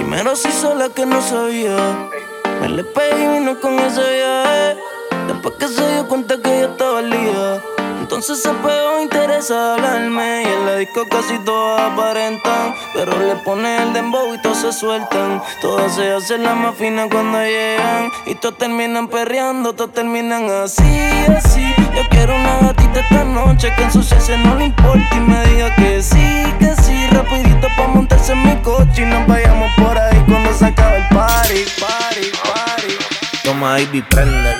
Primero se hizo la que no sabía. Me le pegué y vino con ese viaje. Después que se dio cuenta que yo estaba lía, entonces se pegó interesa hablarme. Y en la disco casi todas aparentan, pero le pone el dembow y todos se sueltan. Todas se hacen las más finas cuando llegan, y todos terminan perreando, todos terminan así, así. Yo quiero una gatita esta noche que ensuciarse no le importa y me diga que sí, rapidito pa' montarse en mi coche y nos vayamos por ahí cuando se acabe el party, party, party. Toma baby, préndelo.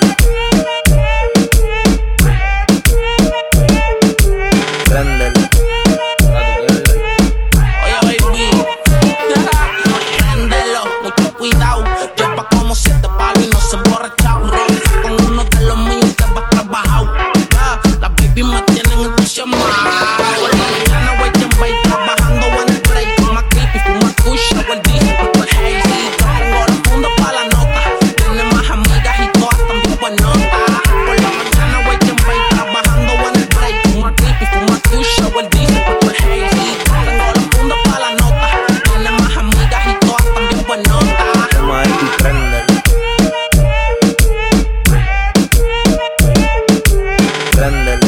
Préndelo. Oye baby, préndelo, mucho cuidado. Lleva como 7 palos y no se emborrachao. Con uno de los míos que va trabajado. Las baby me tienen entusiasmado. Por la mañana voy en bay trabajando en el break. Fuma creepy, fuma kush, hago el DJ por hazy. Yo pongo los fundos pa' la nota. Tiene más amigas y todas también pues nota. Por la mañana voy en bay trabajando en el break. Fuma creepy, fuma kush, hago el DJ por hazy. Tengo los fundos pa' la nota. Tiene más amigas y todas también pues nota. Toma baby, préndelo. Préndelo.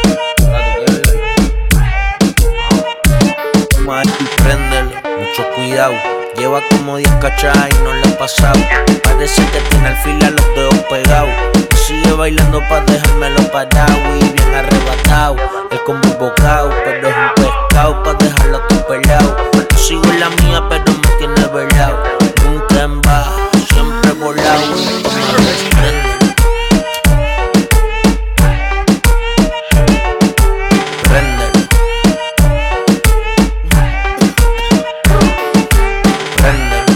Toma baby, préndelo. Mucho cuidado. Lleva como 10 cachas y no le ha pasado. Parece que tiene al fila los dedos pegados. Y sigue bailando pa' dejármelo parado y bien arrebatado. El combo bocado, pero es un pescado pa' dejarlo todo pelado. Yo sigo en la mía, pero me tiene velado. Nunca en baja, siempre volado. Toma baby, préndelo. Préndelo. Préndelo.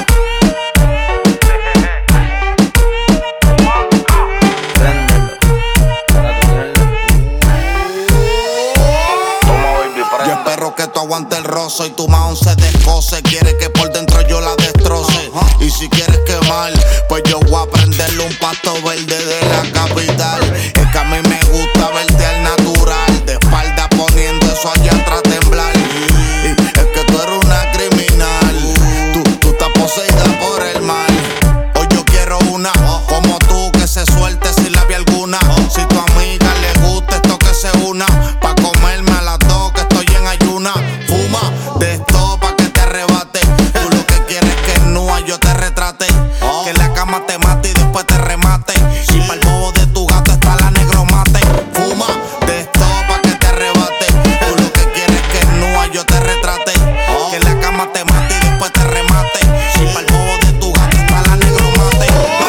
Yo espero que tú aguantes el rozo y tu mahón se descoce. Quiere que por dentro yo la destroce. Y si quieres quemar, pues yo voy a prenderle un pasto verde de la capital. Es que a mí me gusta verte al natural, de espalda poniendo eso allá atrás temblar. Y es que tú eres una criminal, tú estás poseída por el mal. Hoy yo quiero una como tú que se suelte sin labia alguna. Si tu amiga le gusta esto que se una, pa' comerme a las 2 que estoy en ayuna. Fuma de esto pa' que te arrebate. Tú lo que quieres es que nua yo te retrate, que en la cama te mate y después te remate. Y pa'l bobo de tu gato está la negromate. Fuma de esto pa' que te arrebate. Tú lo que quieres es que nua yo te retrate, que en la cama te mate y después te remate. Y pa'l bobo de tu gato está la negromate.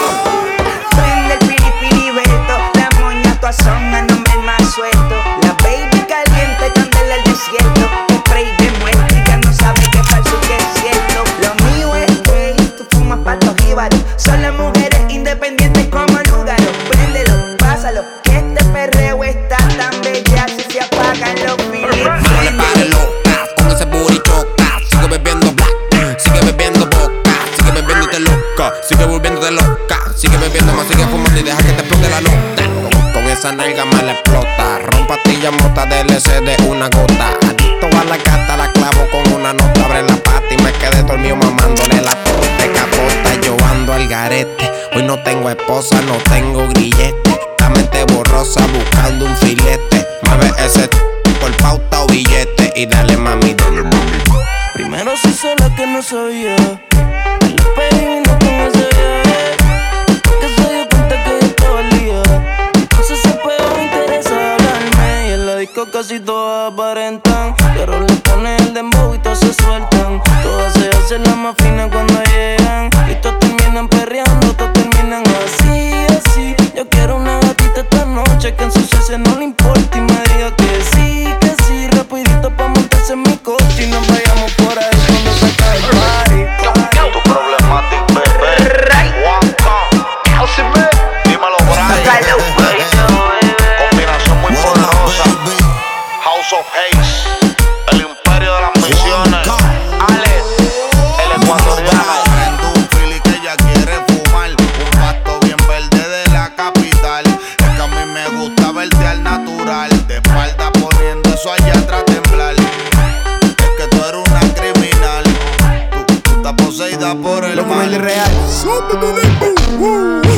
Prende el piripiribeto, la moña toda zona, no me más suelto. La baby caliente, candela al desierto. Spray de muestra y ya no sabe qué falso y qué es cierto. Lo mío es gay, tú fumas patos jíbaros. Son las mujeres independientes como Lugaro. Préndelo, pásalo, que este perreo está tan bella si se apagan los filis. No le pares loca, con ese booty choca. Sigue bebiendo black, sigue bebiendo boca. Sigue bebiéndote loca, sigue volviéndote loca. Sigue bebiendo más, sigue fumando y deja que te explote la nota. Con esa nalga me la explota. Ron, pastilla, mota de LSD, una gota. Adicto a la gata, la clavo con una nota. Abre la pata y me quedé dormido mamándole la de capota. Yo ando al garete, hoy no tengo esposa, no tengo grillete. La mente borrosa buscando un filete. Mueve ese por pauta o billete y dale mami, dale mami. Primero se hizo la que no sabía. Me le pegué y vino con ese viaje. Que se dio cuenta que yo estaba lía, entonces se pegó interesa hablarme. Y en la disco casi todas aparentan, pero le pone el dembow y todos se sueltan. Todas se hacen las más finas cuando llegan, y todos terminan perreando, todos terminan así, así. Yo quiero una gatita esta noche que ensuciarse no le importa y me diga que sí, rapidito pa' montarse en mi coche y nos vayamos por ahí cuando se acabe el party. Tu problematic bebé. Dímelo, Brian. Combinación muy poderosa. House of Haze, el imperio de las misiones. Alex, el ecuatoriano. Prende un fili que ella quiere fumar. Un pasto bien verde de la capital. Es que a mí me gusta verte al natural. vida por el Loco mal. Melly real.